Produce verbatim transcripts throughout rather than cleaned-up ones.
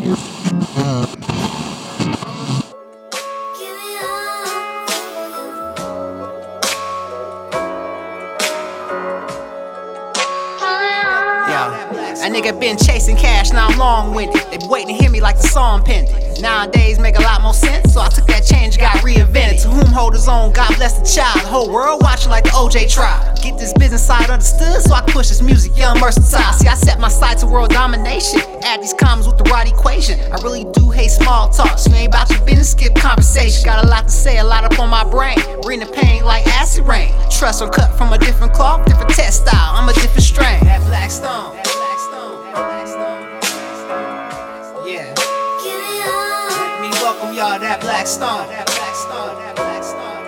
A nigga been chasing cash, now I'm long-winded. They be waiting to hear me like the song pendant. Nowadays make a lot more sense, so I took that change, got reinvented. To whom hold his own, God bless the child. The whole world watching like the O J trial. Get this business side understood, so I can push this music, young versatile. See, I set my sights to world domination. Add these commas with the right equation. I really do hate small talk, so you ain't about your business, skip conversation. Got a lot to say, a lot up on my brain. Bring the pain like acid rain. Trust are cut from a different cloth, different test style. I'm a different strain. That black stone. Yeah. Let me welcome y'all, that black stone. That black stone. That black stone.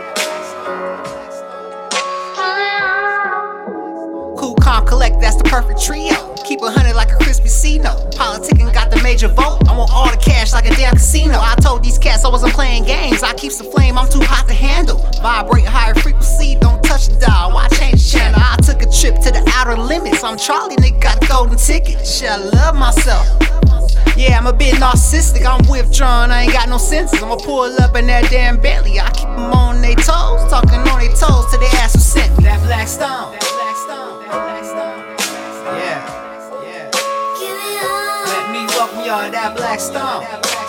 Cool, calm, collect, that's the perfect trio. Keep a hundred like a crispy C-note. Politicking got the major vote. I want all the cash like a damn casino. I told these cats I wasn't playing games. I keeps the flame, I'm too hot to handle. Vibrate higher frequency, don't touch the dial. Why change the channel? I took a trip to the outer limits. I'm Charlie, nigga, got the golden ticket. Shit, I love myself. Yeah, I'm a bit narcissistic, I'm withdrawn, I ain't got no senses. I'ma pull up in that damn Bentley. I keep them on they toes, talking on they toes till they ass who sent me. That black stone, that black stone, that black stone. Yeah, yeah. Let me welcome y'all, that black stone.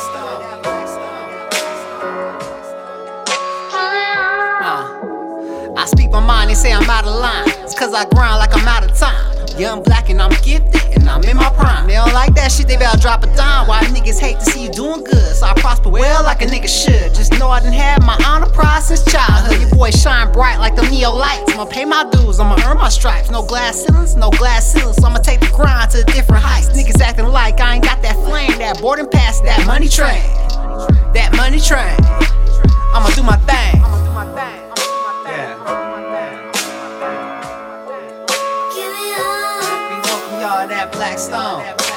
Uh, I speak my mind, they say I'm out of line. It's cause I grind like I'm out of time. Young, black, and I'm gifted, and I'm in my prime. They don't like that shit, they better drop a dime. Why niggas hate to see you doing good? So I prosper well like a nigga should. Just know I done had my honor prize since childhood. Your boy shine bright like them Neo lights. I'ma pay my dues, I'ma earn my stripes. No glass ceilings, no glass ceilings. So I'ma take the grind to different heights. Niggas acting like I ain't got that flame, that boarding pass, that money train. That money train. I'ma do my thing. That black stone.